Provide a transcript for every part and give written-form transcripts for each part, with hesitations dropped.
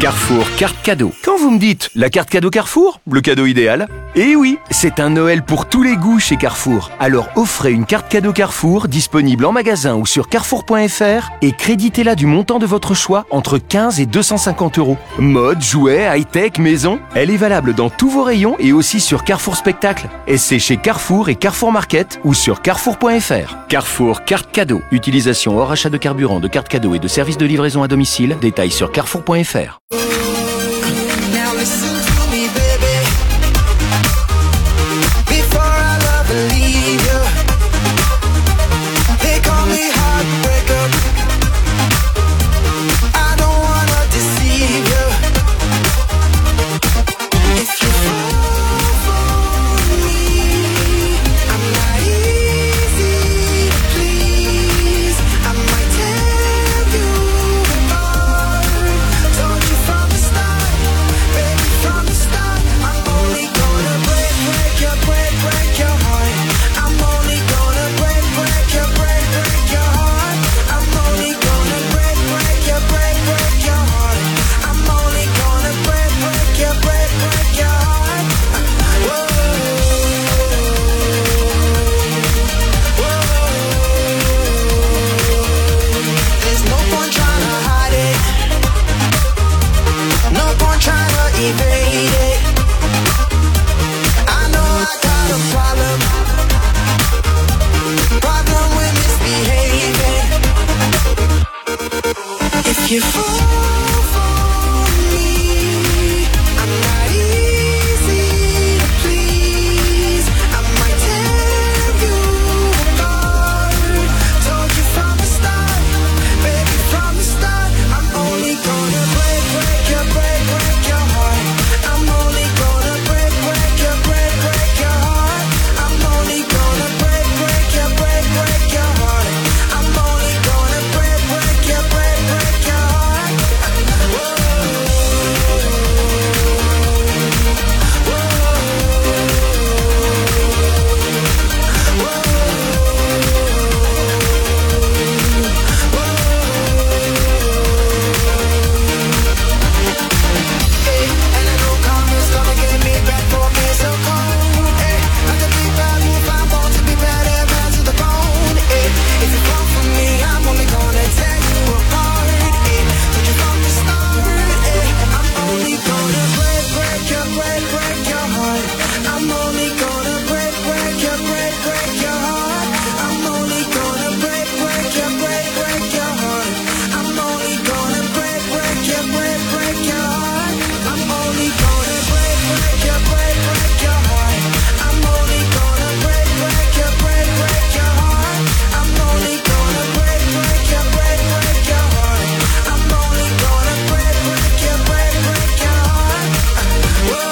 Carrefour carte cadeau. Quand vous me dites la carte cadeau Carrefour, le cadeau idéal? Eh oui, c'est un Noël pour tous les goûts chez Carrefour. Alors offrez une carte cadeau Carrefour disponible en magasin ou sur carrefour.fr et créditez-la du montant de votre choix entre 15 et 250 €. Mode, jouets, high-tech, maison. Elle est valable dans tous vos rayons et aussi sur Carrefour Spectacle. Et c'est chez Carrefour et Carrefour Market ou sur carrefour.fr. Carrefour carte cadeau. Utilisation hors achat de carburant, de carte cadeau et de services de livraison à domicile. Détails sur carrefour.fr. Now listen to me, baby. Before I love and leave you, they call me heartbreaker. I don't wanna deceive you. If you fall for me, I'm not easy to please. I might tear you apart. Told you from the start, baby, from the start. I'm only gonna break your heart. I'm only gonna break your heart. I'm only gonna break your heart. I'm only gonna break your heart. Whoa. There's no point trying to hide it. No point trying to evade it. I know I got a problem with misbehaving. If you fall for me, I'm not easy to please. I might tear you apart. Told you from the start, baby, from the start. I'm only gonna break your heart. I'm only gonna break your heart. I'm only gonna break your heart. I'm only gonna break your heart. Whoa. And I know karma's gonna get me back for being so cold. I could be bad, if I want to be bad, bad to the bone. If you fall for me, I'm only gonna tear you apart. Told you from the start, I'm only gonna break your heart. I'm only gonna break your heart. I'm only gonna break your heart. I'm only gonna break your heart. I'm only gonna break your heart. I'm only gonna break your heart. I'm only gonna break your heart. I'm only gonna break your heart. Whoa.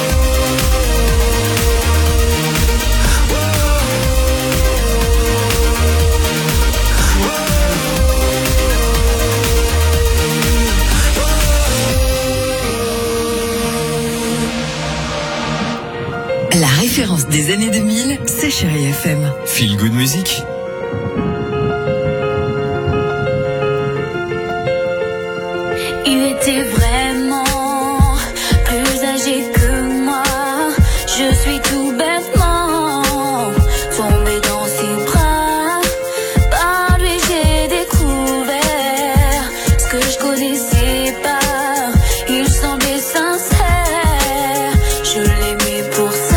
La référence des années 2000, c'est Chérie FM. Feel Good Music. Il était vraiment plus âgé que moi. Je suis tout bêtement tombée dans ses bras. Par lui j'ai découvert ce que je connaissais pas. Il semblait sincère, je l'aimais pour ça.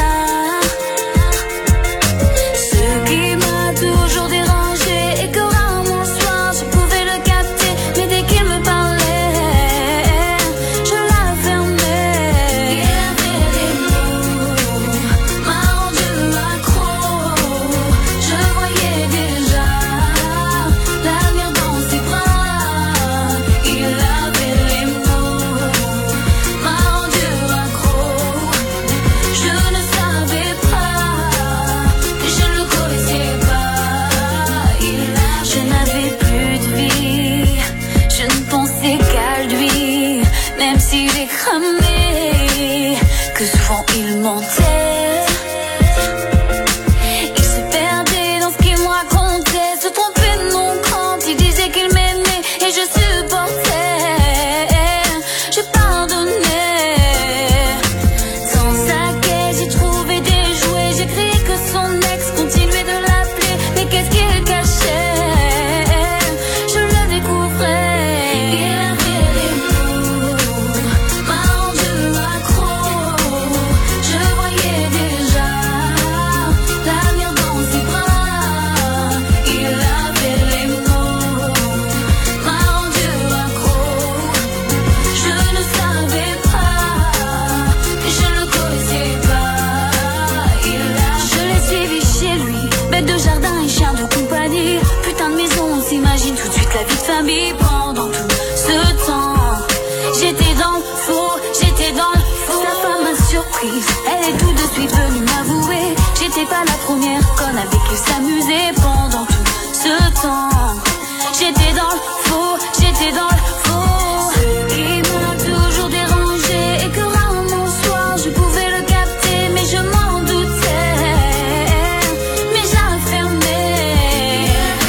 Ce qui m'a toujours dérangé et que rarement le soir je pouvais le capter. Mais dès qu'il me parlait, je la fermais. Il avait des mots, m'a rendu accro. Je voyais déjà l'avenir dans ses bras. Il avait les mots, m'a rendu accro. Je ne savais pas, je ne le connaissais pas. Je n'avais plus de vie, je ne pensais qu'à lui. Même si j'ai cramé, que souvent il mentait. Il se perdait dans ce qu'il me racontait, se trompait de mon quand il disait qu'il m'aimait et je supportais. Je parlais j'étais dans le faux, j'étais dans le faux. Sa femme m'a surprise, elle est tout de suite venue m'avouer. J'étais pas la première conne avec qui s'amuser pendant tout ce temps. J'étais dans le faux, j'étais dans le faux. Ce qui m'a toujours dérangé et que rarement mon soir je pouvais le capter, mais je m'en doutais. Mais j'affirmais.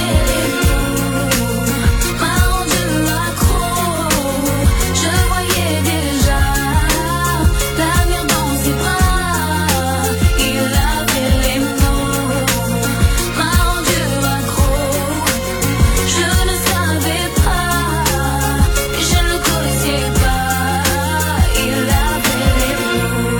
M'a rendu accro. Je voyais déjà l'avenir dans ses bras. Il avait les mots. M'a rendu accro. Je ne savais pas, et je ne le connaissais pas. Il avait les mots.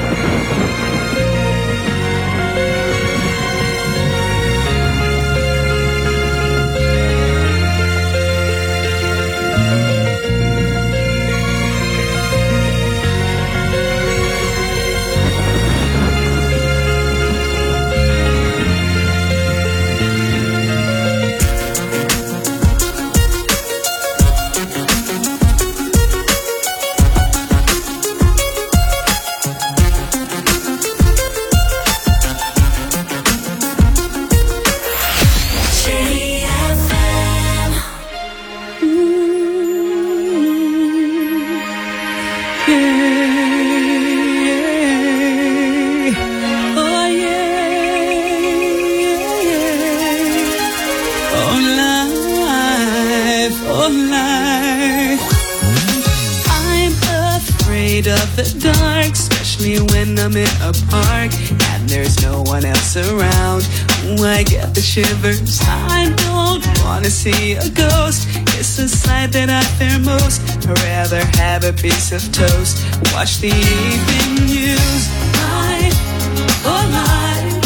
I'm afraid of the dark, especially when I'm in a park and there's no one else around. Ooh, I get the shivers. I don't wanna see a ghost. It's a sight that I fear most. I'd rather have a piece of toast, watch the evening news. Life, oh life,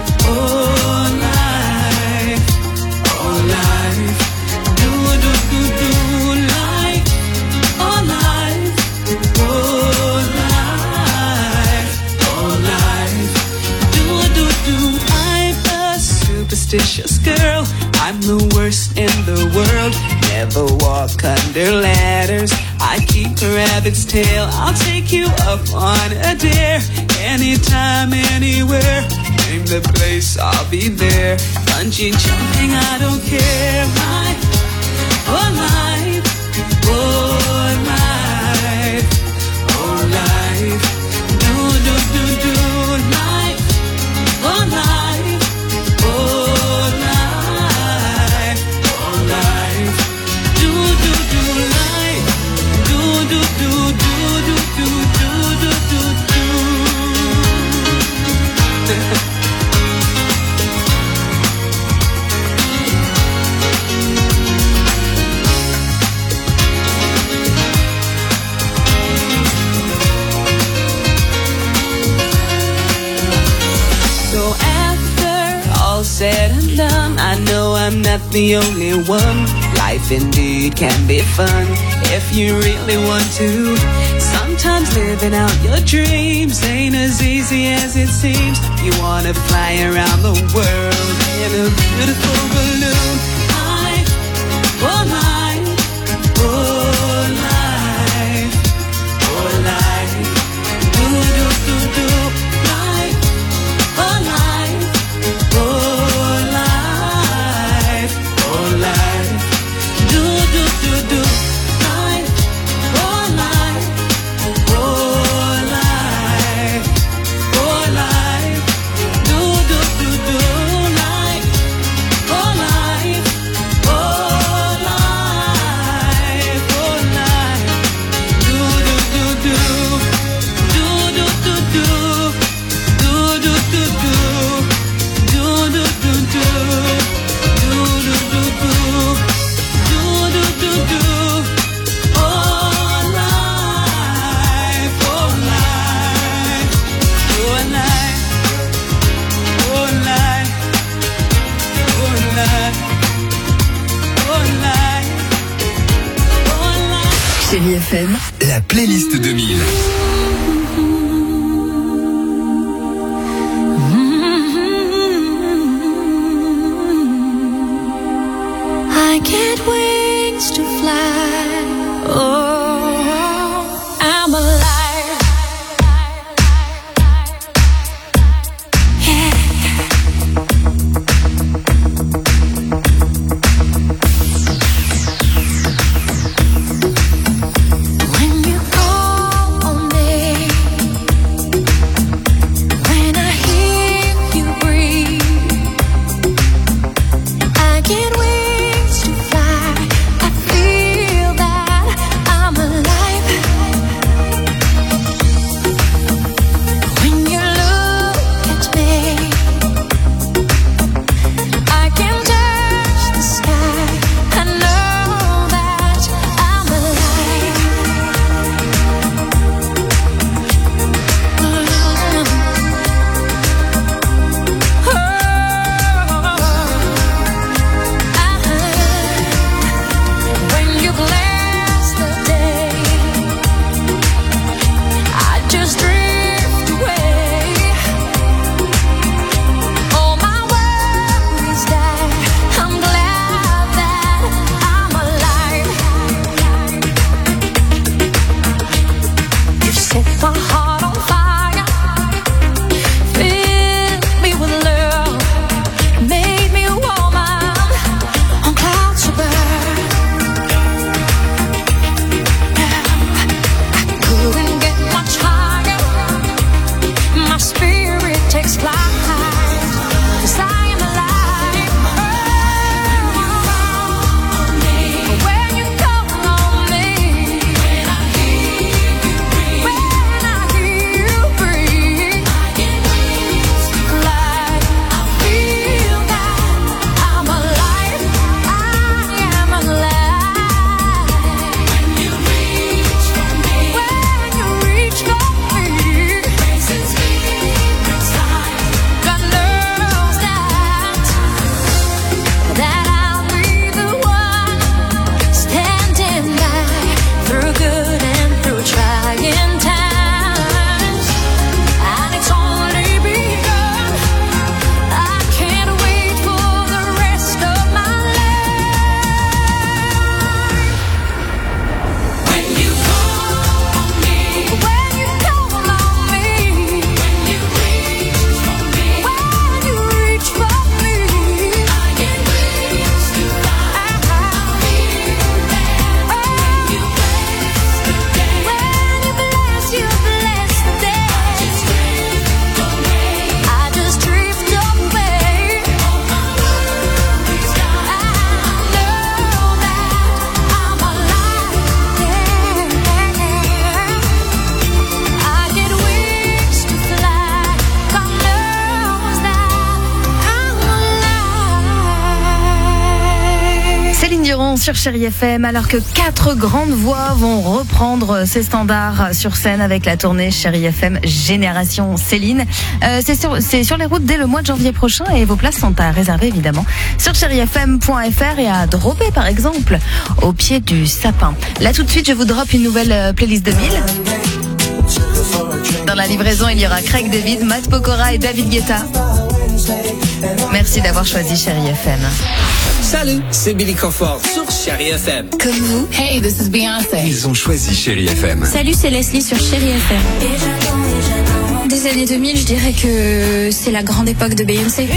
oh life, oh life. Do do do do life, oh life, oh life, oh life. Do do do. I'm a superstitious girl. I'm the worst in the world. Never walk under ladders. I keep a rabbit's tail. I'll take you up on a dare. Anytime, anywhere. Name the place, I'll be there. Bungee jumping, I don't care. Life, oh life, oh life, oh life. Do do do do life, oh life, oh life, oh life. Do do do life, do do do do do do do do do. So after all said and done, I know I'm not the only one. Life indeed can be fun if you really want to. Sometimes living out your dreams ain't as easy as it seems. You wanna fly around the world in a beautiful balloon. Life, oh life, oh life, oh life. Do do do do life, oh life, oh life, oh life. Do do do do life, oh life, oh life, oh life. Do do do do life, oh life, oh life, oh life. Do do do do, do do do do, do do do do, do do do do, do do do do, do do do do. Oh life, oh life, oh life, oh life, oh life, oh life, oh life. Chérie FM, La playlist 2000. I get wings to fly. Oh, sur Chérie FM, alors que 4 grandes voix vont reprendre ces standards sur scène avec la tournée Chérie FM Génération Céline. C'est sur les routes dès le mois de janvier prochain et vos places sont à réserver évidemment sur chérifm.fr et à dropper par exemple au pied du sapin. Là tout de suite je vous drop une nouvelle playlist 2000. Dans la livraison il y aura Craig David, Matt Pokora et David Guetta. Merci d'avoir choisi Chérie FM. Salut, c'est Billy Crawford sur Chérie FM. Comme vous, hey, this is Beyoncé. Ils ont choisi Chérie FM. Salut, c'est Leslie sur Chérie FM. Des années 2000, je dirais que c'est la grande époque de Beyoncé.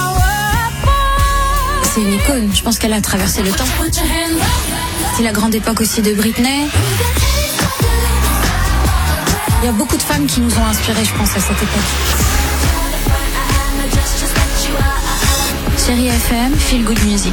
C'est une icône, je pense qu'elle a traversé le temps. C'est la grande époque aussi de Britney. Il y a beaucoup de femmes qui nous ont inspirées, je pense, à cette époque. Chérie FM, Feel Good Music.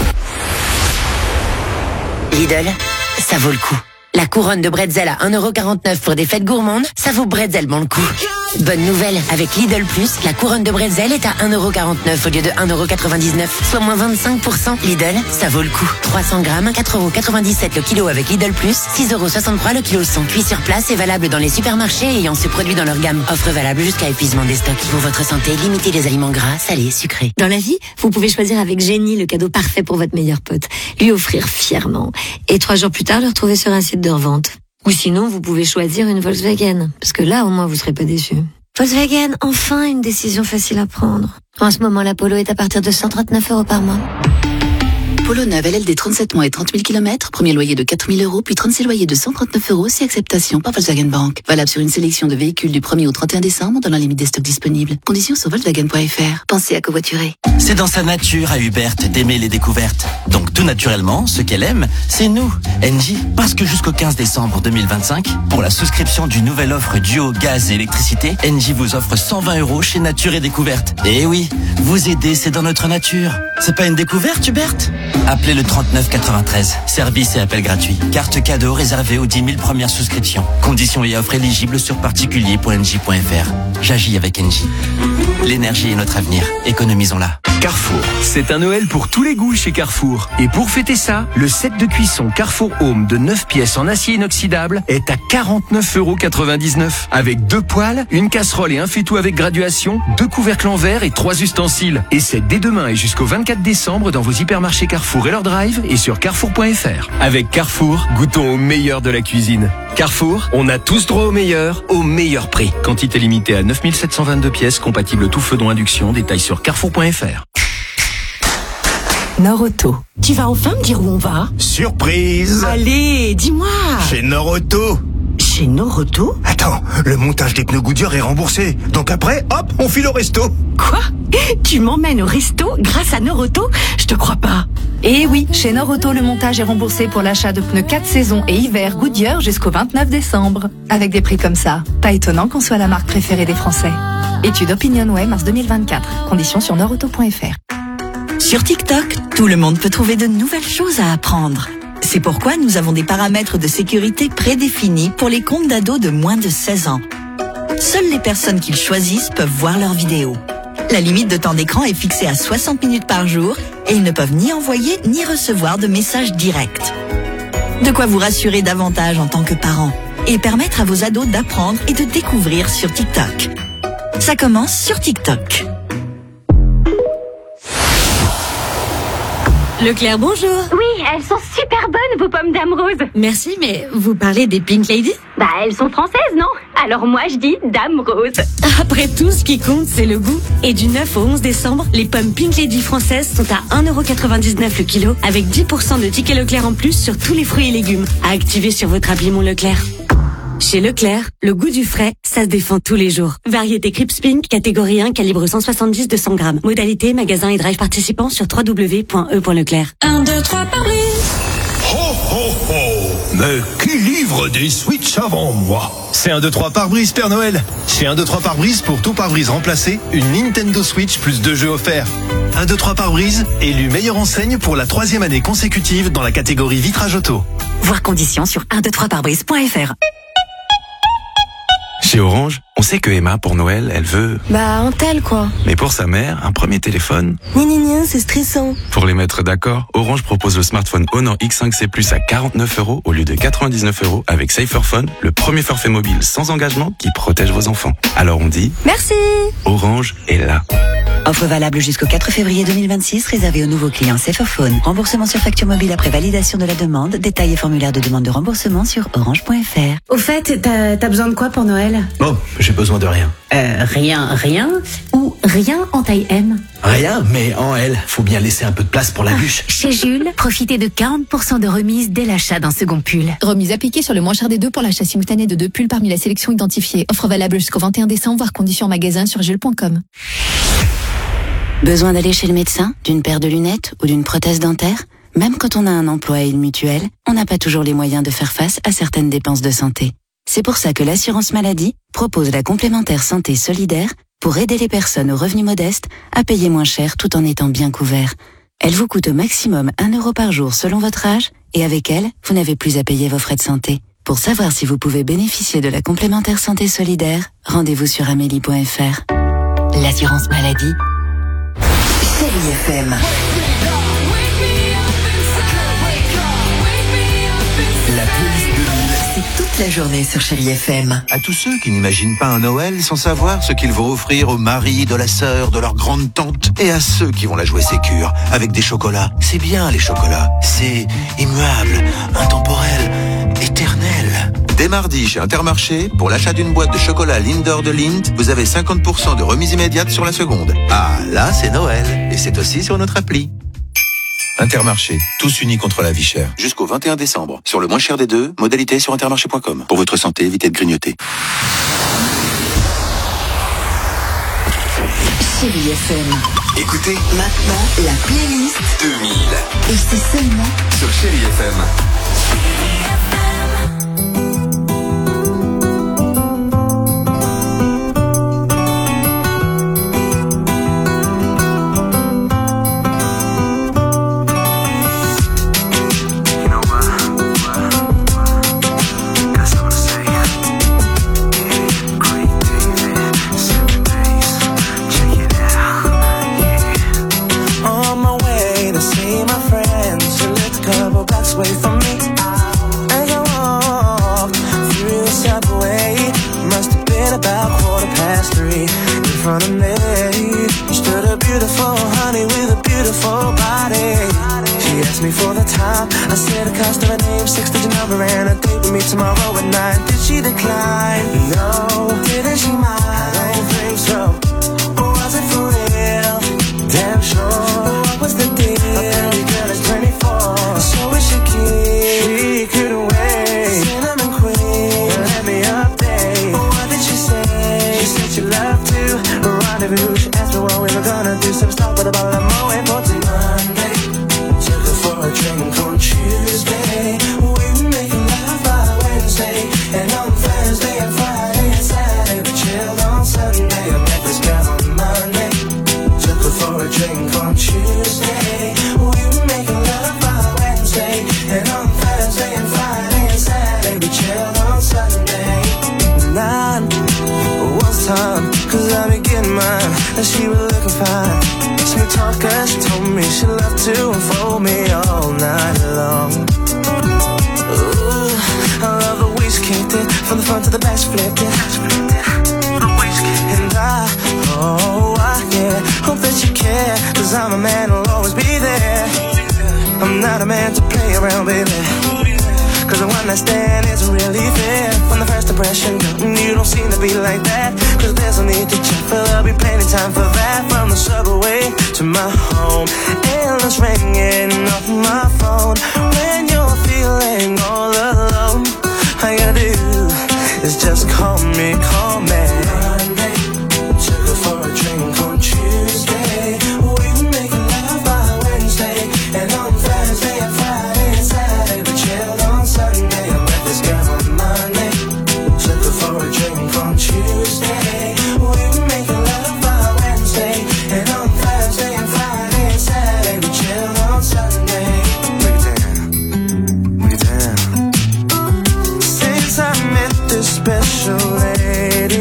Lidl, ça vaut le coup. La couronne de bretzel à 1,49€ pour des fêtes gourmandes, ça vaut bretzelment le coup. Bonne nouvelle, avec Lidl Plus, la couronne de bretzel est à 1,49€ au lieu de 1,99€, soit moins 25%. Lidl, ça vaut le coup. 300 grammes, 4,97€ le kilo avec Lidl Plus, 6,63€ le kilo 100. Cuit sur place et valable dans les supermarchés ayant ce produit dans leur gamme. Offre valable jusqu'à épuisement des stocks. Pour votre santé, limitez les aliments gras, salés, sucrés. Dans la vie, vous pouvez choisir avec Génie le cadeau parfait pour votre meilleur pote. Lui offrir fièrement. Et 3 jours plus tard, le retrouver sur un site de revente. Ou sinon, vous pouvez choisir une Volkswagen. Parce que là, au moins, vous serez pas déçus. Volkswagen, enfin une décision facile à prendre. En ce moment, la Polo est à partir de 139€ par mois. Polo neuve LLD 37 mois et 30 000 km, premier loyer de 4 000 €, puis 36 loyers de 139€ si acceptation par Volkswagen Bank. Valable sur une sélection de véhicules du 1er au 31 décembre dans la limite des stocks disponibles. Conditions sur volkswagen.fr. Pensez à covoiturer. C'est dans sa nature à Hubert d'aimer les découvertes. Donc tout naturellement, ce qu'elle aime, c'est nous, Engie. Parce que jusqu'au 15 décembre 2025, pour la souscription d'une nouvelle offre duo gaz et électricité, Engie vous offre 120 € chez Nature et Découverte. Et oui, vous aider, c'est dans notre nature. C'est pas une découverte, Hubert ? Appelez le 3993. Service et appel gratuit. Carte cadeau réservée aux 10 000 premières souscriptions. Conditions et offres éligibles sur particulier.engie.fr. J'agis avec Engie. L'énergie est notre avenir. Économisons-la. Carrefour, c'est un Noël pour tous les goûts chez Carrefour. Et pour fêter ça, le set de cuisson Carrefour Home de 9 pièces en acier inoxydable est à 49,99€. Avec 2 poêles, une casserole et un faitout avec graduation, 2 couvercles en verre et 3 ustensiles. Et c'est dès demain et jusqu'au 24 décembre dans vos hypermarchés Carrefour et leur drive et sur carrefour.fr. Avec Carrefour, goûtons au meilleur de la cuisine. Carrefour, on a tous droit au meilleur prix. Quantité limitée à 9722 pièces, compatible tout feu dont induction, détails sur carrefour.fr. Norauto. Tu vas enfin me dire où on va? Surprise! Allez, dis-moi! Chez Norauto! Chez Norauto? Attends, le montage des pneus Goodyear est remboursé. Donc après, hop, on file au resto. Quoi? Tu m'emmènes au resto grâce à Norauto? Je te crois pas. Eh oui, chez Norauto, le montage est remboursé pour l'achat de pneus 4 saisons et hiver Goodyear jusqu'au 29 décembre. Avec des prix comme ça, pas étonnant qu'on soit la marque préférée des Français. Étude OpinionWay, mars 2024. Conditions sur norauto.fr. Sur TikTok, tout le monde peut trouver de nouvelles choses à apprendre. C'est pourquoi nous avons des paramètres de sécurité prédéfinis pour les comptes d'ados de moins de 16 ans. Seules les personnes qu'ils choisissent peuvent voir leurs vidéos. La limite de temps d'écran est fixée à 60 minutes par jour et ils ne peuvent ni envoyer ni recevoir de messages directs. De quoi vous rassurer davantage en tant que parent et permettre à vos ados d'apprendre et de découvrir sur TikTok. Ça commence sur TikTok. Leclerc, bonjour. Oui, elles sont super bonnes, vos pommes Dame Rose. Merci, mais vous parlez des Pink Lady? Bah, elles sont françaises, non? Alors moi, je dis Dame Rose. Après tout, ce qui compte, c'est le goût. Et du 9 au 11 décembre, les pommes Pink Lady françaises sont à 1,99€ le kilo, avec 10% de tickets Leclerc en plus sur tous les fruits et légumes. À activer sur votre appli Mon Leclerc. Chez Leclerc, le goût du frais, ça se défend tous les jours. Variété Crips Pink, catégorie 1, calibre 170-200 grammes. Modalité, magasin et drive participants sur www.e.leclerc. 1, 2, 3 par brise. Ho ho ho! Mais qui livre des Switch avant moi? C'est 1, 2, 3 pare-brise Père Noël. Chez 1, 2, 3 pare-brise, pour tout pare-brise remplacé, une Nintendo Switch plus 2 jeux offerts. 1, 2, 3 pare-brise, élu meilleure enseigne pour la 3e année consécutive dans la catégorie vitrage auto. Voir conditions sur 123parbrise.fr. Chez Chez Orange, on sait que Emma, pour Noël, elle veut... Bah, un tel, quoi. Mais pour sa mère, un premier téléphone. C'est stressant. Pour les mettre d'accord, Orange propose le smartphone Honor X5C Plus à 49 € au lieu de 99 € avec Saferphone, le premier forfait mobile sans engagement qui protège vos enfants. Alors on dit... Merci. Orange est là. Offre valable jusqu'au 4 février 2026, réservée aux nouveaux clients Saferphone. Remboursement sur facture mobile après validation de la demande. Détails et formulaire de demande de remboursement sur orange.fr. Au fait, t'as besoin de quoi pour Noël? Oh, j'ai besoin de rien. Rien ou rien en taille M? Rien, mais en L. Faut bien laisser un peu de place pour la bûche. Chez Jules, profitez de 40% de remise dès l'achat d'un second pull. Remise appliquée sur le moins cher des deux pour l'achat simultané de 2 pulls parmi la sélection identifiée. Offre valable jusqu'au 21 décembre, voire conditions en magasin sur jules.com. Besoin d'aller chez le médecin, d'une paire de lunettes ou d'une prothèse dentaire? Même quand on a un emploi et une mutuelle, on n'a pas toujours les moyens de faire face à certaines dépenses de santé. C'est pour ça que l'assurance maladie propose la complémentaire santé solidaire pour aider les personnes aux revenus modestes à payer moins cher tout en étant bien couverts. Elle vous coûte au maximum 1 € par jour selon votre âge et avec elle, vous n'avez plus à payer vos frais de santé. Pour savoir si vous pouvez bénéficier de la complémentaire santé solidaire, rendez-vous sur amélie.fr. L'assurance maladie. Chérie FM. La playlist 2000, c'est toute la journée sur Chérie FM. À tous ceux qui n'imaginent pas un Noël sans savoir ce qu'ils vont offrir au mari, de la sœur, de leur grande tante, et à ceux qui vont la jouer sécure avec des chocolats. C'est bien les chocolats, c'est immuable, intemporel, éternel. Dès mardi chez Intermarché, pour l'achat d'une boîte de chocolat Lindor de Lindt, vous avez 50% de remise immédiate sur la seconde. Ah, là c'est Noël, et c'est aussi sur notre appli. Intermarché, tous unis contre la vie chère. Jusqu'au 21 décembre. Sur le moins cher des deux, modalité sur intermarché.com. Pour votre santé, évitez de grignoter. Chérie FM. Écoutez, Maintenant, la playlist 2000 et c'est seulement sur Chérie FM. Away from me, as I walked through the subway, must have been about 3:15. In front of me stood a beautiful honey with a beautiful body. She asked me for the time. I said the cost of her name, 6-digit number, and a date with me tomorrow at 9. Did she decline? No. Didn't she mind? I don't think so. Was it for real? Damn sure. What was the deal? A pretty girl is 24, so is she cute? She couldn't wait. Cinnamon queen, let me update. What did she say? She said she loved to rendezvous. She asked me what we were gonna do. Some stop with a bottle of Moët for Monday. Took her for a drink on Tuesday. We were making love by Wednesday, and on Thursday and Friday and Saturday we chilled on Sunday. I met this girl on Monday. Took her for a drink on Tuesday. We were making love by Wednesday, and on Thursday and Friday and Saturday we chilled on Sunday. 9 was time, 'cause I be getting mine, and she was looking fine. Sweet talker, she told me she loved to unfold me all night long. Ooh, I love the way she kicked it, from the front to the back she flipped it. And I hope that you care, 'cause I'm a man who'll always be there. I'm not a man to play around, baby, 'cause the one night stand isn't really fair. From the first impression, you don't seem to be like that, 'cause there's no need to check, but there'll be plenty time for that. From the subway to my home, endless ringing off my phone. When you're feeling all alone, all you gotta do is just call me. Monday, took her for a drink on Tuesday. We were making love by Wednesday, and on Thursday and Friday and Saturday we chilled on Sunday. I met this girl on Monday. Took her for a drink on Tuesday. We were making love by Wednesday, and on Thursday and Friday and Saturday we chilled on Sunday. Break it down. Since I met this special lady,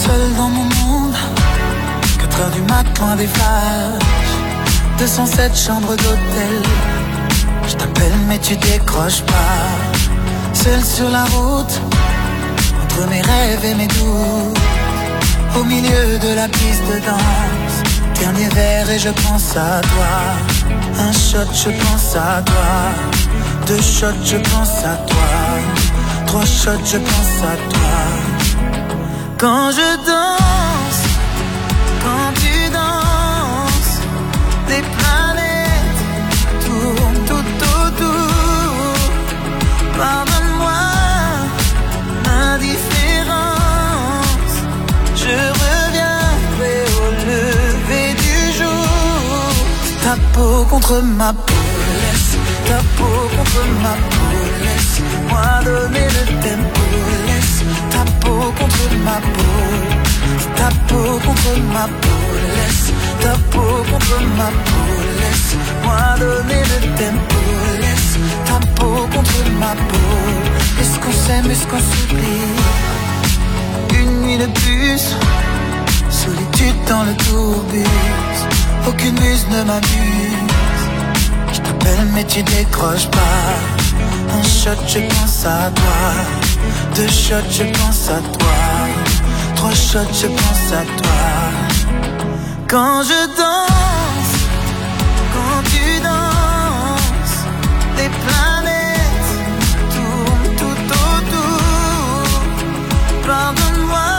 seul dans mon monde. 4h du mat, loin des flashs. 207 chambres d'hôtel. Je t'appelle mais tu décroches pas. Seul sur la route, entre mes rêves et mes doutes. Au milieu de la piste de danse. Dernier verre et je pense à toi. Un shot, je pense à toi. 2 shots, je pense à toi. 3 shots, je pense à toi. Quand je danse, quand tu danses, les planètes tournent tout autour. Pardonne-moi l'indifférence. Je reviendrai au lever du jour. Ta peau contre ma peau, laisse ta peau contre ma peau, laisse-moi donner le tempo, laisse ta peau contre ma peau, ta peau contre ma peau, laisse ta peau contre ma peau, laisse-moi donner le tempo, laisse ta peau contre ma peau. Est-ce qu'on s'aime, est-ce qu'on s'oublie? Une nuit de plus, solitude dans le tourbus, aucune muse ne m'amuse. Je t'appelle mais tu décroches pas. Un shot, je pense à toi. 2 shots, je pense à toi. 3 shots, je pense à toi. Quand je danse, quand tu danses, les planètes tournent tout autour. Pardonne-moi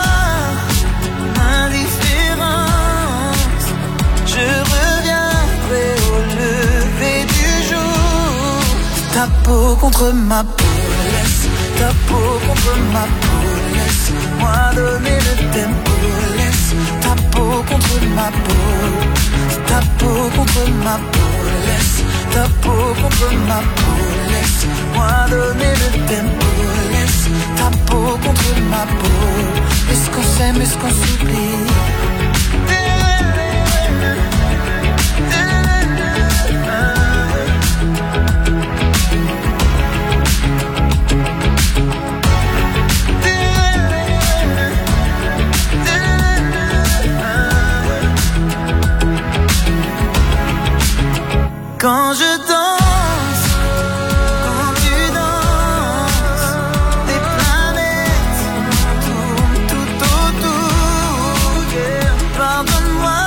l'indifférence. Je reviendrai au lever du jour. Ta peau contre ma peau, laisse ta peau contre ma peau, laisse-moi donner le tempo, laisse ta peau contre ma peau, ta peau contre ma peau, laisse ta peau contre ma peau, laisse-moi donner le tempo, laisse ta peau contre ma peau. Est-ce qu'on s'aime, est-ce qu'on s'oublie? Quand je danse, quand tu danses, les planètes tournent tout autour. Pardonne-moi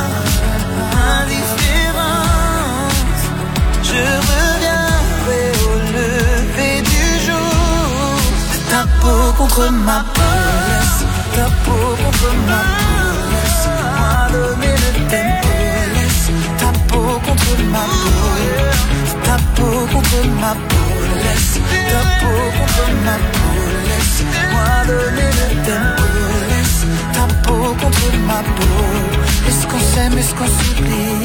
l'indifférence. Je reviendrai au lever du jour. Ta peau contre ma peau, laisse ta peau contre ma peau, laisse-moi donner le tempo, laisse ta peau contre ma peau, ta peau contre ma peau, laisse ta peau contre ma peau, laisse-moi donner le tempo, laisse ta peau contre ma peau. Est-ce qu'on s'aime, est-ce qu'on s'oublie?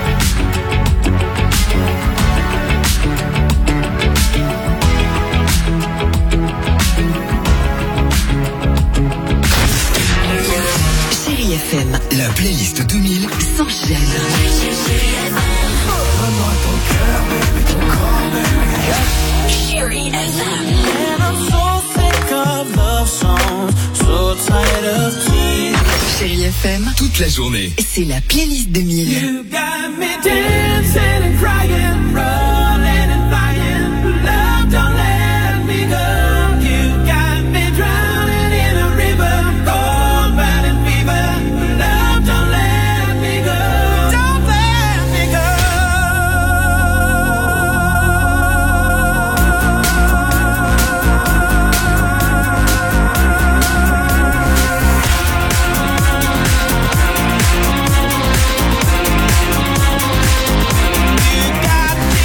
Chérie FM, la playlist 2000 sans gêne. Donne-moi ton cœur, baby, ton corps, baby. Chérie FM. And I'm so sick of love songs, so tired of tears. Chérie FM, toute la journée, c'est la playlist 2000. You got me dancing and crying, rolling and flying. Love, don't let me go. You got me drowning in a river, cold burning fever. Love, don't let me go. Don't let me go. You got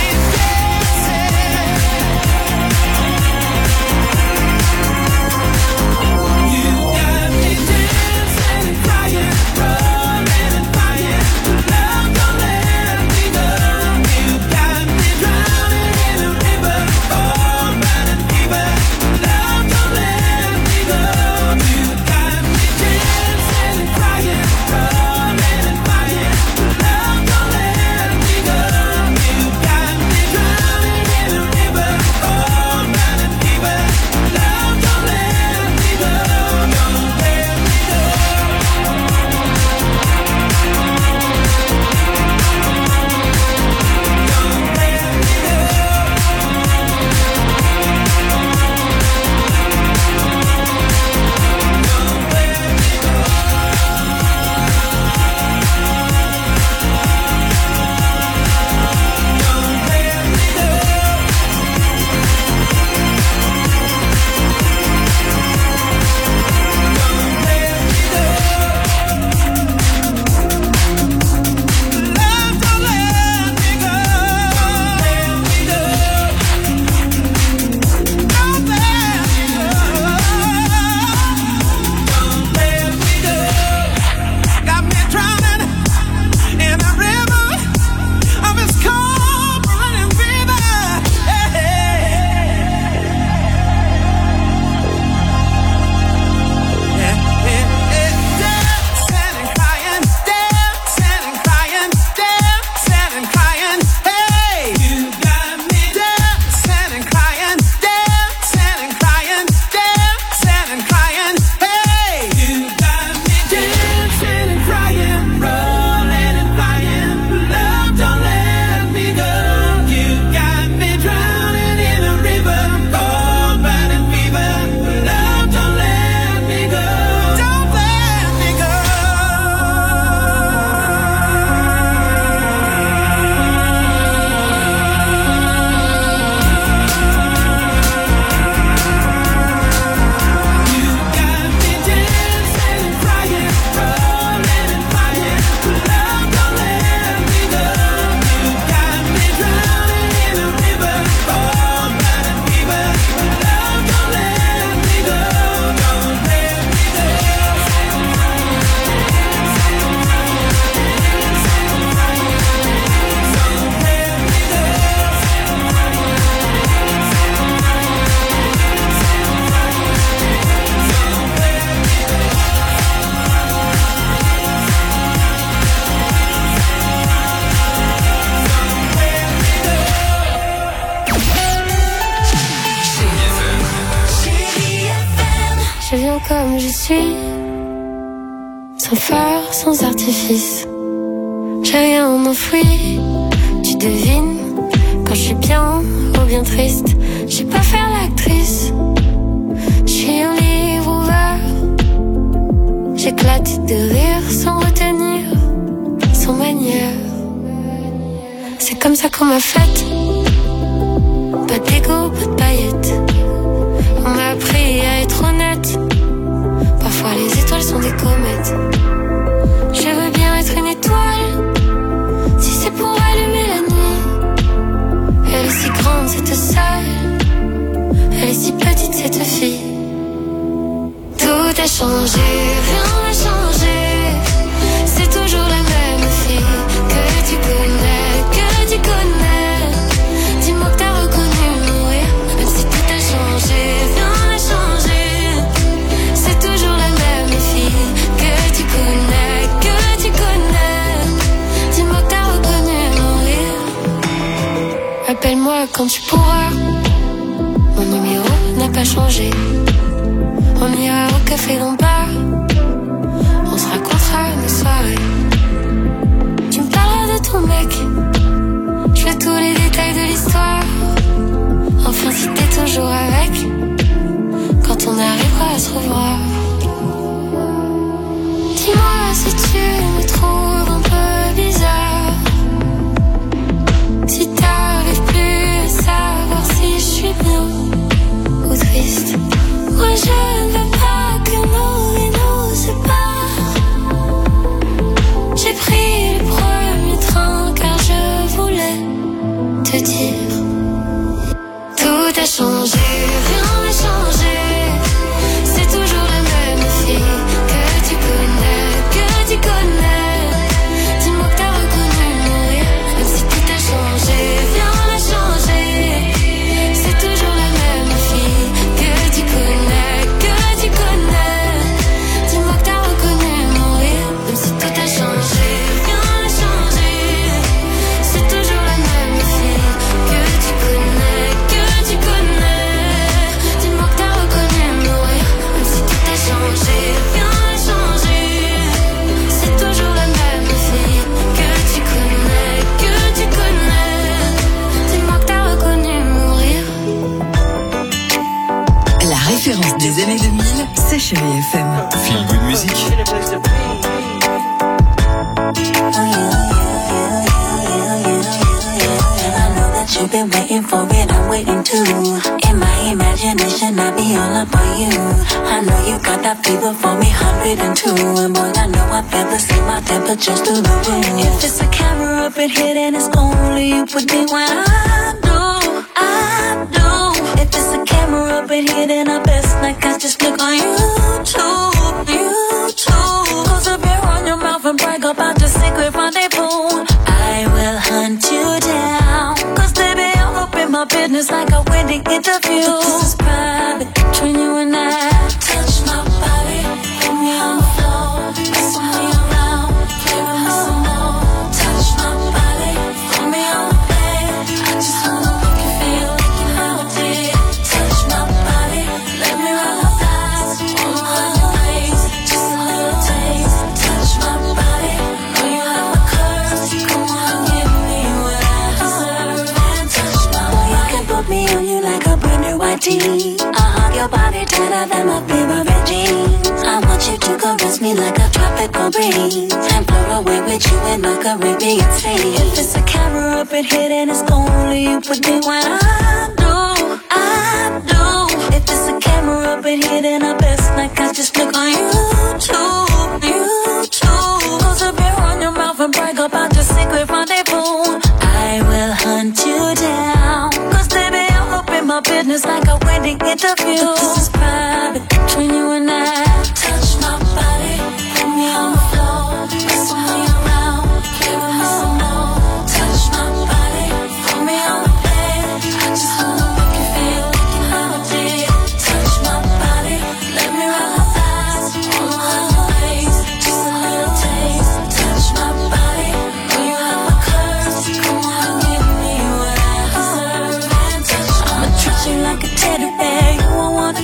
suis, sans phare, sans artifice. J'ai rien enfoui, tu devines, quand je suis bien ou bien triste. J'ai pas faire l'actrice, je suis un livre ouvert. J'éclate de rire sans retenir, sans manière. C'est comme ça qu'on m'a faite, pas d'égo, pas de paillettes. On m'a appris à être honnête, parfois les étoiles sont des comètes. Je veux bien être une étoile, si c'est pour allumer la nuit. Elle est si grande cette salle, elle est si petite cette fille. Tout a changé, rien n'a changé. C'est toujours la même fille que tu connais, que tu connais. Dis-moi que t'as reconnu mon rire, même si tout a changé, rien n'a changé. C'est toujours la même fille que tu connais, que tu connais. Dis-moi que t'as reconnu mon rire. Appelle-moi quand tu pourras, mon numéro n'a pas changé. On ira au café Lombard, on se racontera nos soirées. Tu me parleras de ton mec, je veux tous les détails de l'histoire. Enfin si t'es toujours avec, quand on arrivera à se revoir. Dis-moi si tu me trouves un peu bizarre, si t'arrives plus à savoir si je suis bien ou triste. Moi je ne veux pas que nous séparent. J'ai pris le premier train car je voulais te dire. Tout a changé, rien n'a changé. C'est toujours la même fille que tu connais, que tu connais. Dis-moi que t'as reconnu mon rire, même si tout a changé, rien n'a changé. C'est toujours la même fille que tu connais, que tu connais. Dis-moi que t'as reconnu mon rire, même si tout a changé, rien n'a changé. C'est toujours la même fille que tu connais, que tu connais. Dis-moi que t'as reconnu mon rire, même si tout a changé, rien n'a changé. C'est toujours la même fille que tu connais, que tu connais. Dis-moi que t'as reconnu mon rire. La référence des années 2000, c'est Chérie FM. Feel good music. You've been waiting for it, I'm waiting too. In my imagination, I be all up on you. I know you got that fever for me, 102. And boy, I know I feel the same, my temperature's through the roof. If it's a camera up in here, then it's only you put me when I do. If it's a camera up in here, then I best like I just look on YouTube. Close up here on your mouth and brag about your secret rendezvous. I will hunt you down, cause baby I'm up in my business like a wedding interview. But this is private, between you and I. Touch my body, put me on the floor, mess me around, give me some more. Touch my body, put me on the bed, I just wanna make you feel like you know I did. Touch my body, let me run my thighs, all on your waist, just a little taste. Touch my body, know you have my curves, come on, give me what I deserve. And touch my body, you can put me on you like a brand new white tee. I hug your body tighter than my favorite jeans. I want you to caress me like a tropical breeze and float away with you in the Caribbean sea. If it's a camera up in here, then it's only you put me when I do. If it's a camera up in here, then I best like I just look on YouTube. Close up here on your mouth and brag about your secret rendezvous. I will hunt you down, cause baby I'm up in my business like a wedding interview. But this is private, between you and I. Touch my body, put me on the floor, mess me around, give me some more. Touch my body, put me on the bed, I just wanna make you feel like you know I did. Touch my body, let me run my thighs, all on your waist, just a little taste. Touch my body, know you have my curves, come on, give me what I deserve. And touch, I'ma treat you like a teddy bear, you won't wanna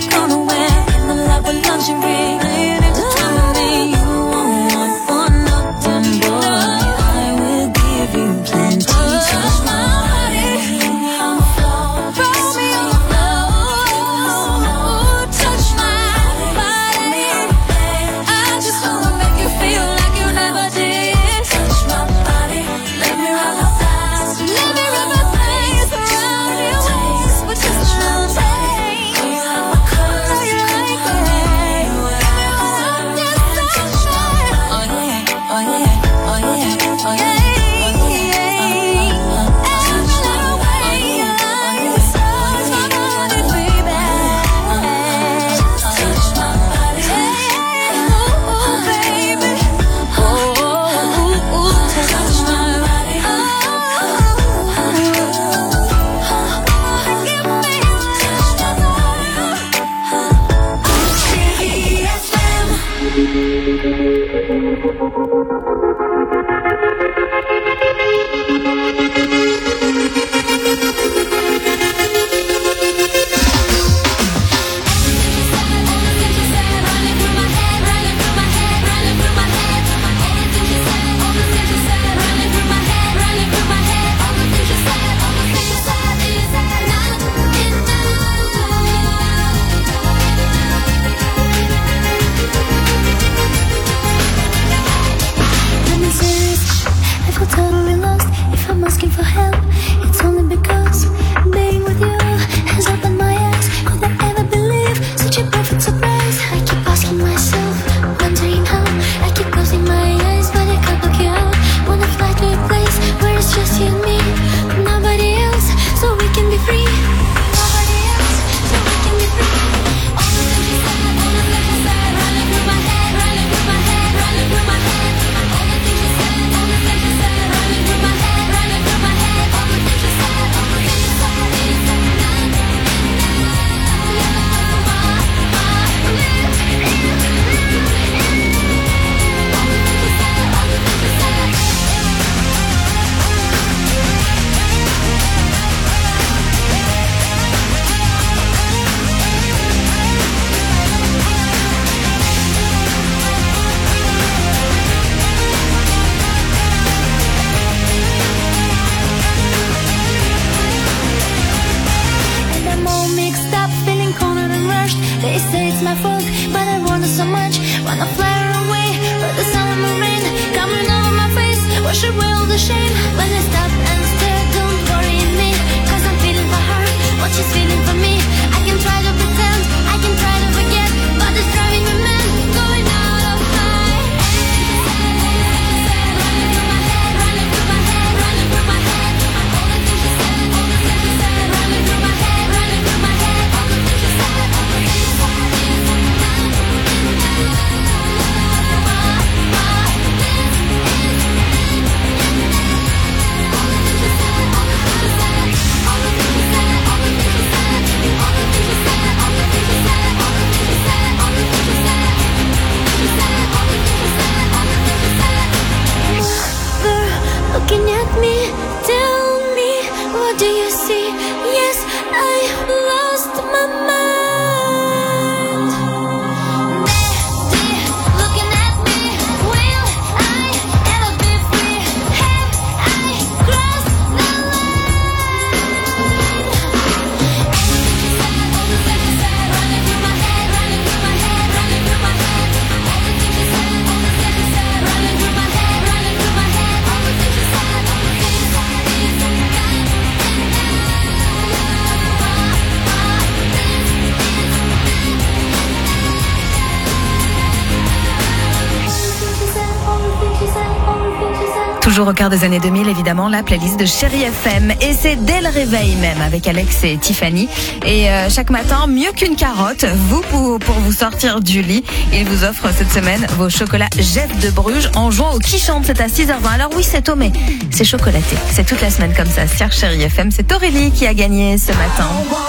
Toujours au cœur des années 2000, évidemment, la playlist de Chérie FM. Et c'est dès le réveil même, avec Alex et Tiffany. Et chaque matin, mieux qu'une carotte, vous, pour vous sortir du lit, ils vous offrent cette semaine vos chocolats Jeff de Bruges en jouant au qui chante. C'est à 6h20. Alors oui, c'est tôt, mais c'est chocolaté. C'est toute la semaine comme ça sur Chérie FM. C'est Aurélie qui a gagné ce matin.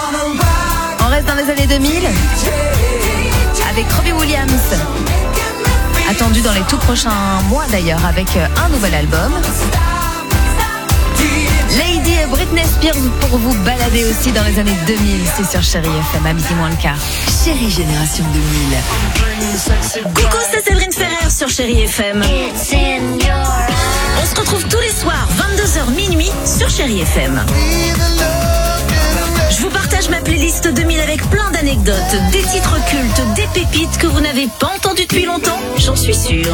On reste dans les années 2000 avec Robbie Williams. Attendu dans les tout prochains mois d'ailleurs avec un nouvel album. Lady et Britney Spears pour vous balader aussi dans les années 2000. C'est sur Chérie FM à midi moins le quart. Chérie Génération 2000. Coucou, c'est Séverine Ferrer sur Chérie FM. On se retrouve tous les soirs, 22h minuit sur Chérie FM. Je vous partage ma playlist 2000 avec plein d'anecdotes, des titres cultes, des pépites que vous n'avez pas entendues depuis longtemps, j'en suis sûre.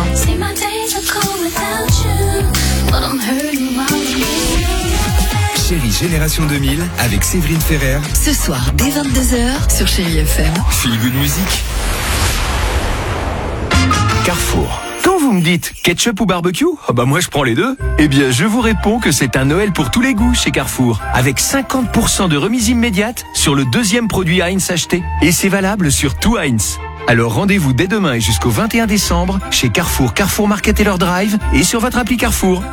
Chérie Génération 2000 avec Séverine Ferrer. Ce soir, dès 22h sur Chérie FM. Feel Good Music. Carrefour. Quand vous me dites ketchup ou barbecue, moi je prends les deux. Eh bien je vous réponds que c'est un Noël pour tous les goûts chez Carrefour. Avec 50% de remise immédiate sur le deuxième produit Heinz acheté. Et c'est valable sur tout Heinz. Alors rendez-vous dès demain et jusqu'au 21 décembre chez Carrefour, Carrefour Market et leur Drive et sur votre appli Carrefour.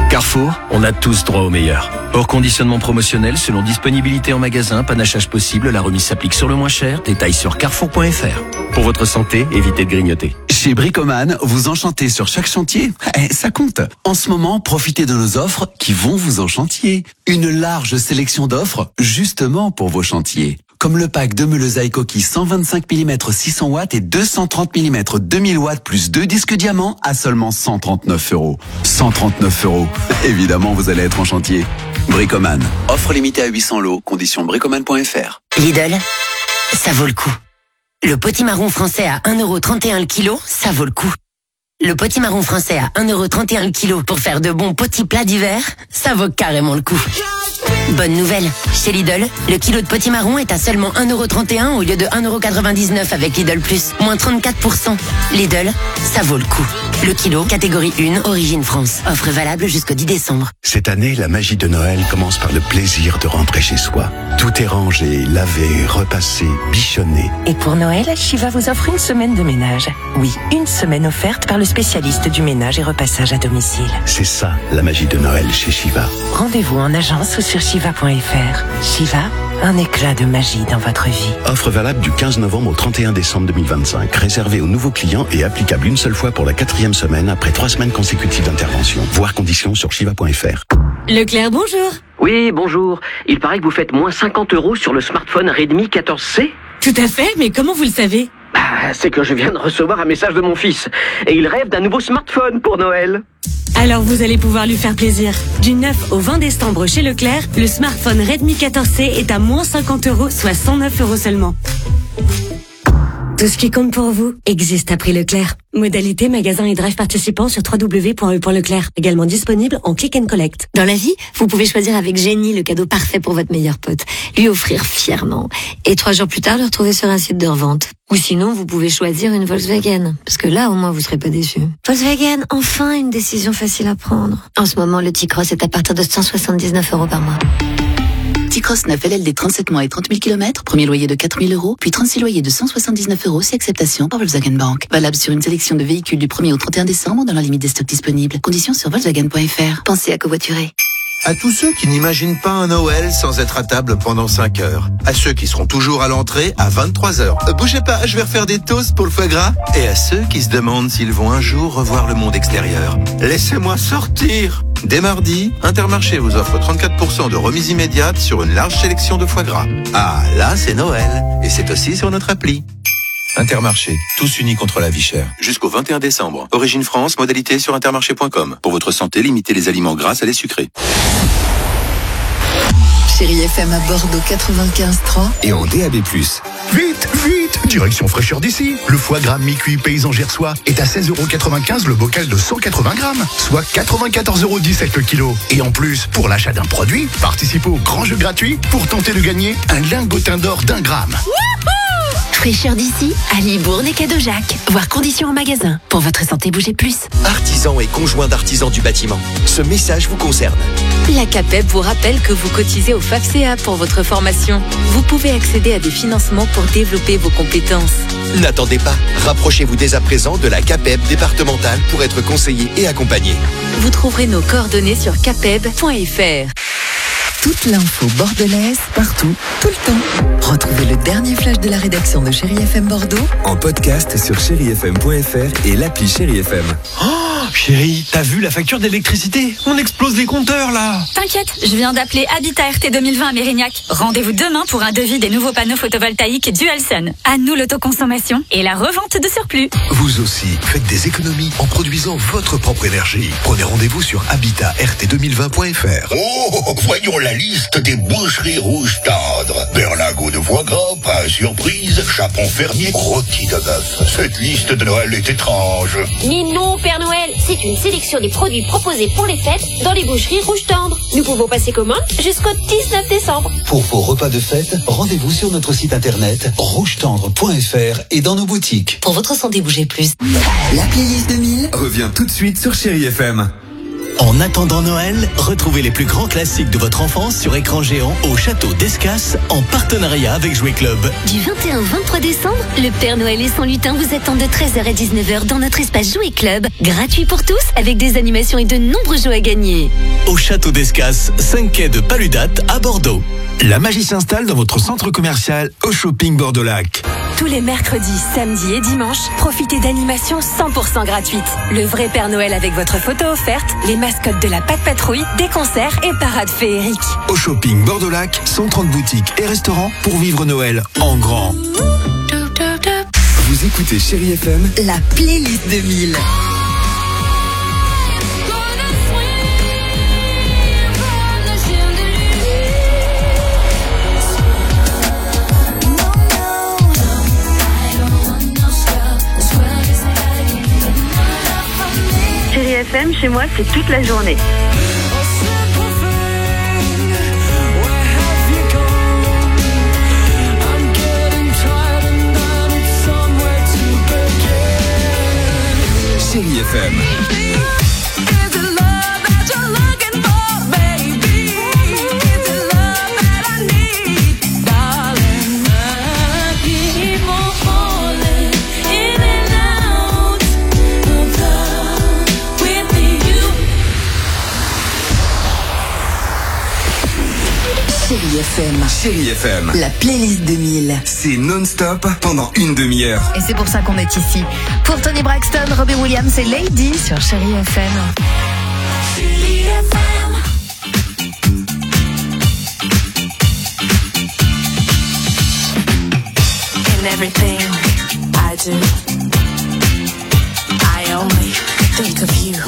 Carrefour, on a tous droit au meilleur. Hors conditionnement promotionnel, selon disponibilité en magasin, panachage possible, la remise s'applique sur le moins cher. Détails sur carrefour.fr. Pour votre santé, évitez de grignoter. Chez Bricoman, vous enchantez sur chaque chantier. Ça compte. En ce moment, profitez de nos offres qui vont vous enchantier. Une large sélection d'offres, justement pour vos chantiers. Comme le pack de meules Coquille 125 mm 600 watts et 230 mm 2000 watts plus 2 disques diamants à seulement 139 €. 139 €. Évidemment, vous allez être en chantier. Bricoman. Offre limitée à 800 lots. Conditions bricoman.fr. Lidl, ça vaut le coup. Le potimarron français à 1,31 € le kilo, ça vaut le coup. Le potimarron français à 1,31 € le kilo pour faire de bons petits plats d'hiver, ça vaut carrément le coup. Bonne nouvelle, chez Lidl, le kilo de potimarron est à seulement 1,31 € au lieu de 1,99 € avec Lidl Plus, moins 34%. Lidl, ça vaut le coup. Le kilo, catégorie 1, origine France. Offre valable jusqu'au 10 décembre. Cette année, la magie de Noël commence par le plaisir de rentrer chez soi. Tout est rangé, lavé, repassé, bichonné. Et pour Noël, Shiva vous offre une semaine de ménage. Oui, une semaine offerte par le spécialiste du ménage et repassage à domicile. C'est ça, la magie de Noël chez Shiva. Rendez-vous en agence ou sur shiva.fr. Shiva, un éclat de magie dans votre vie. Offre valable du 15 novembre au 31 décembre 2025. Réservée aux nouveaux clients et applicable une seule fois pour la 4e semaine après 3 semaines consécutives d'intervention. Voir conditions sur shiva.fr. Leclerc, bonjour. Oui, bonjour. Il paraît que vous faites moins 50 € sur le smartphone Redmi 14C. Tout à fait, mais comment vous le savez? C'est que je viens de recevoir un message de mon fils. Et il rêve d'un nouveau smartphone pour Noël. Alors vous allez pouvoir lui faire plaisir. Du 9 au 20 décembre chez Leclerc, le smartphone Redmi 14C est à moins 50 €, soit 109 € seulement. Tout ce qui compte pour vous existe à prix Leclerc. Modalité magasin et drive participants sur www.e.leclerc. Également disponible en click and collect. Dans la vie, vous pouvez choisir avec génie le cadeau parfait pour votre meilleur pote. Lui offrir fièrement. Et 3 jours plus tard, le retrouver sur un site de revente. Ou sinon, vous pouvez choisir une Volkswagen. Parce que là, au moins, vous serez pas déçus. Volkswagen, enfin une décision facile à prendre. En ce moment, le T-Cross est à partir de 179 € par mois. T-Cross 9 LLD 37 mois et 30 000 km, premier loyer de 4 000 €, puis 36 loyers de 179 € si acceptation par Volkswagen Bank. Valable sur une sélection de véhicules du 1er au 31 décembre dans la limite des stocks disponibles. Conditions sur Volkswagen.fr. Pensez à covoiturer. À tous ceux qui n'imaginent pas un Noël sans être à table pendant 5 heures. À ceux qui seront toujours à l'entrée à 23 heures. Bougez pas, je vais refaire des toasts pour le foie gras. Et à ceux qui se demandent s'ils vont un jour revoir le monde extérieur. Laissez-moi sortir. Dès mardi, Intermarché vous offre 34% de remise immédiate sur une large sélection de foie gras. Ah, là, c'est Noël. Et c'est aussi sur notre appli. Intermarché, tous unis contre la vie chère. Jusqu'au 21 décembre. Origine France, modalité sur intermarché.com. Pour votre santé, limitez les aliments gras à les sucrés. Chérie FM à Bordeaux 95.3 et en DAB+. Vite, vite, direction fraîcheur d'ici. Le foie gras mi-cuit paysan gersois est à 16,95 € le bocal de 180 grammes, soit 94,17 € le kilo. Et en plus, pour l'achat d'un produit, participez au grand jeu gratuit pour tenter de gagner un lingotin d'or d'1 gramme. Fraîcheur d'ici, à Libourne et Cadeau Jacques. Voir conditions en magasin. Pour votre santé, bougez plus. Artisans et conjoints d'artisans du bâtiment. Ce message vous concerne. La CAPEB vous rappelle que vous cotisez au FAFCA pour votre formation. Vous pouvez accéder à des financements pour développer vos compétences. N'attendez pas. Rapprochez-vous dès à présent de la CAPEB départementale pour être conseillé et accompagné. Vous trouverez nos coordonnées sur capeb.fr. Toute l'info bordelaise, partout, tout le temps. Retrouvez le dernier flash de la rédaction de Chérie FM Bordeaux en podcast sur chérifm.fr et l'appli Chérie FM. Oh, chérie, t'as vu la facture d'électricité? On explose les compteurs, là. T'inquiète, je viens d'appeler Habitat RT 2020 à Mérignac. Rendez-vous demain pour un devis des nouveaux panneaux photovoltaïques Dualsun. À nous l'autoconsommation et la revente de surplus. Vous aussi, faites des économies en produisant votre propre énergie. Prenez rendez-vous sur habitat-rt2020.fr. Oh, voyons la liste des boucheries rouges tendres. Berlingot de foie gras, pain surprise, chapon fermier, rôti de bœuf. Cette liste de Noël est étrange. Mais non, Père Noël, c'est une sélection des produits proposés pour les fêtes dans les boucheries rouges tendres. Nous pouvons passer commande jusqu'au 19 décembre. Pour vos repas de fête, rendez-vous sur notre site internet rougetendre.fr et dans nos boutiques. Pour votre santé, bougez plus. La playlist 2000 revient tout de suite sur Chérie FM. En attendant Noël, retrouvez les plus grands classiques de votre enfance sur écran géant au Château d'Escas en partenariat avec Jouet Club. Du 21 au 23 décembre, le Père Noël et son lutin vous attendent de 13h à 19h dans notre espace Jouet Club. Gratuit pour tous, avec des animations et de nombreux jeux à gagner. Au Château d'Escas, 5 quai de Paludat à Bordeaux. La magie s'installe dans votre centre commercial au Shopping Bordeaux-Lac. Tous les mercredis, samedis et dimanches, profitez d'animations 100% gratuites. Le vrai Père Noël avec votre photo offerte, les mascottes de la Patte Patrouille, des concerts et parades féeriques. Au Shopping Bordeaux-Lac, 130 boutiques et restaurants pour vivre Noël en grand. Vous écoutez Chérie FM, la playlist 2000. Chérie FM, chez moi, c'est toute la journée. Chérie FM. Chérie FM. Chérie FM. La playlist 2000. C'est non-stop pendant une demi-heure. Et c'est pour ça qu'on est ici. Pour Tony Braxton, Robbie Williams et Lady sur Chérie FM. Chérie FM. In everything I do, I only think of you.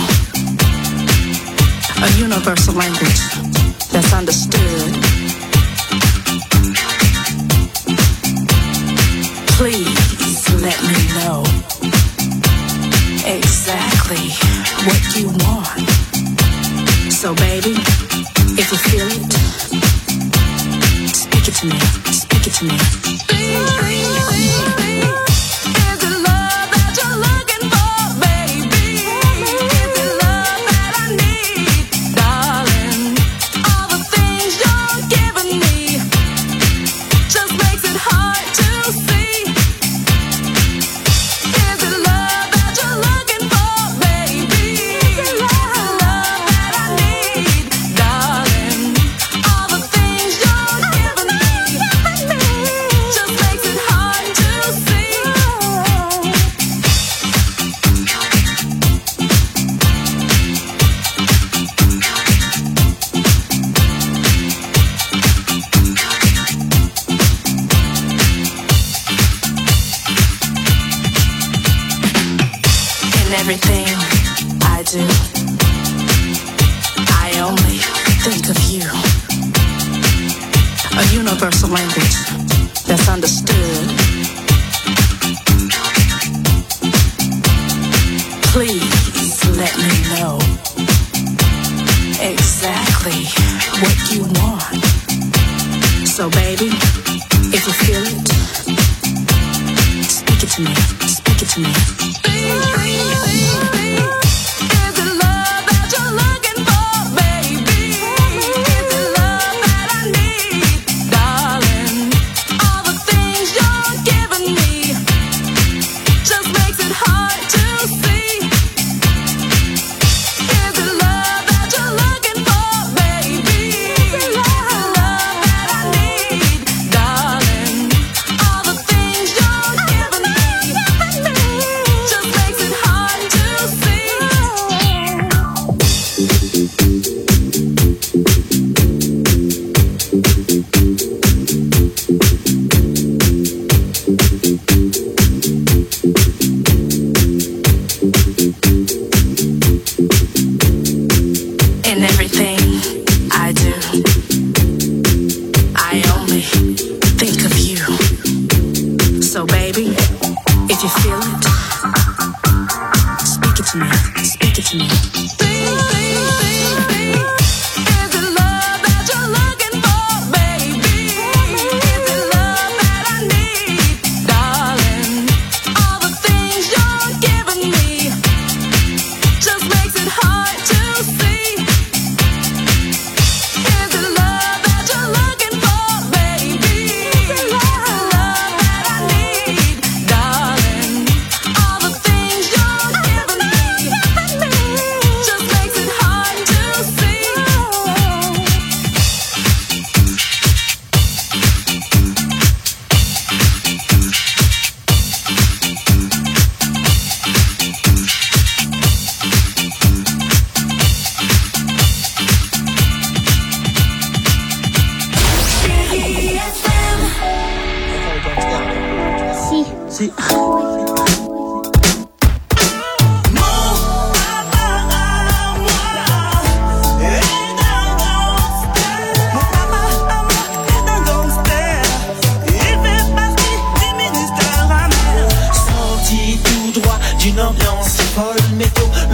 A universal language that's understood. Please let me know exactly what you want. So baby, if you feel it, speak it to me, speak it to me. Everything I do, I only think of you. A universal language that's understood. Please let me know exactly what you want. So baby, if you feel it, speak it to me, speak it to me. Just makes it hard to see.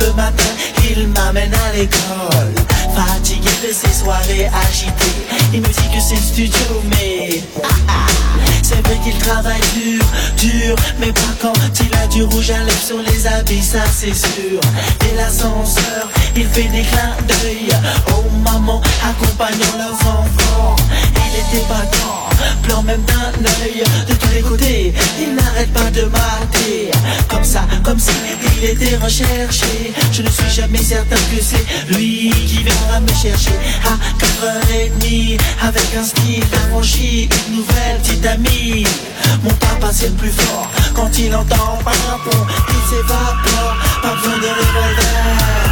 le matin, il m'amène à l'école. Fatigué de ces soirées agitées, il me dit que c'est le studio, mais c'est vrai qu'il travaille dur, mais pas quand il a du rouge à lèvres sur les habits, ça c'est sûr. Dès l'ascenseur, il fait des clins d'œil aux mamans accompagnant leurs enfants. Il était battant, pleure même d'un œil. De tous les côtés, il n'arrête pas de mater. Comme ça, comme si il était recherché. Je ne suis jamais certain que c'est lui qui viendra me chercher à 4h30 avec un style affranchi, une nouvelle petite amie. Mon papa c'est le plus fort. Quand il entend papon, il s'évapore. Pas besoin de revolver.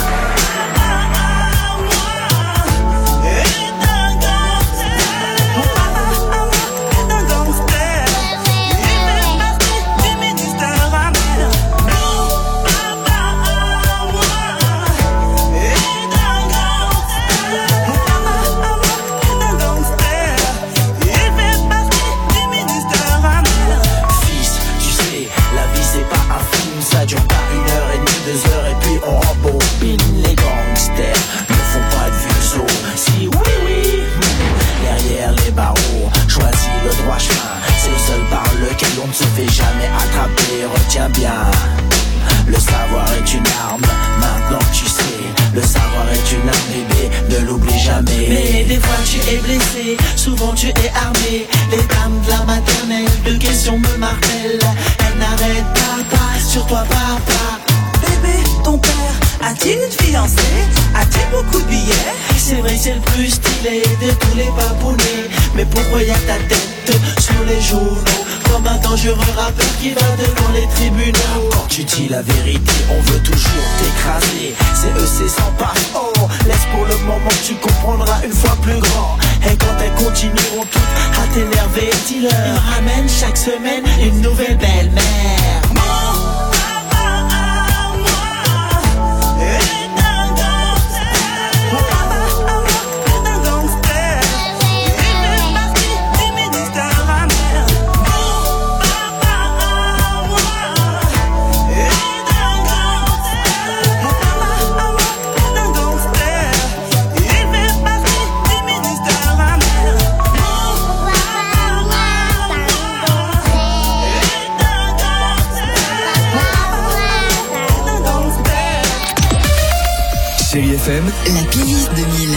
Ça dure pas 1h30, 2h et puis on rembobine. Les gangsters ne font pas de vieux os. Si oui, derrière les barreaux, choisis le droit chemin. C'est le seul par lequel on ne se fait jamais attraper. Retiens bien, le savoir est une arme. Maintenant que tu sais, le savoir est une arme, bébé, ne l'oublie jamais. Mais des fois tu es blessé, souvent tu es armé. Les dames de la maternelle, de questions me martèlent. Elles n'arrêtent pas sur toi papa. Bébé, ton père a-t-il une fiancée? A-t-il beaucoup de billets? C'est vrai c'est le plus stylé de tous les papounets. Mais pourquoi y'a ta tête sur les journaux comme un dangereux rappeur qui va devant les tribunaux? Quand tu dis la vérité, on veut toujours t'écraser. C'est eux, c'est sans part. Oh, laisse pour le moment, tu comprendras une fois plus grand. Et quand elles continueront toutes à t'énerver, dis-leur, ils me ramènent chaque semaine une nouvelle belle-mère. Chérie FM, la playlist 2000.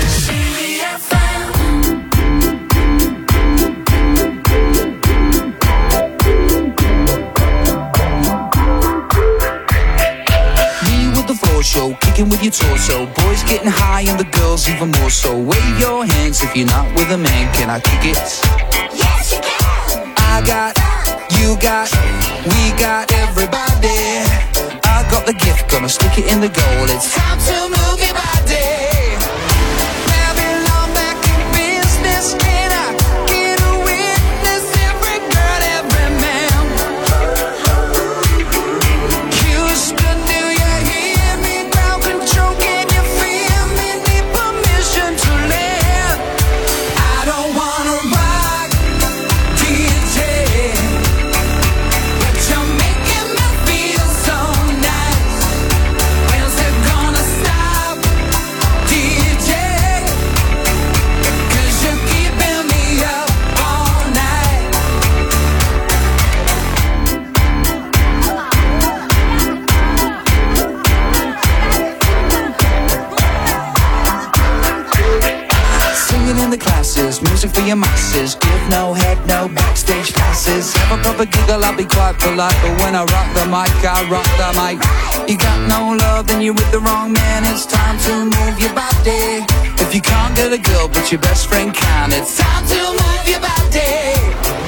Show, kicking with your torso. Boys getting high and the girls even more so. Wave your hands if you're not with a man. Can I kick it? Yes, you can. I got, you got, we got everybody. I got the gift, gonna stick it in the goal. It's time to move your body. Babylon back in business. Can I get a witness? Every girl, every man. Houston, do you hear me? Ground control, can you feel me? Need permission to land. I don't wanna rock, DJ, but you're making me feel so nice. When's it gonna stop, DJ? 'Cause you're keeping me up all night. Singing in the classes, music for your masses. Give no head, no backstage passes. Have a proper giggle, I'll be quite polite. But when I rock the mic, I rock the mic. You got no love, then you're with the wrong man. It's time to move your body. If you can't get a girl, but your best friend can, it's time to move your body.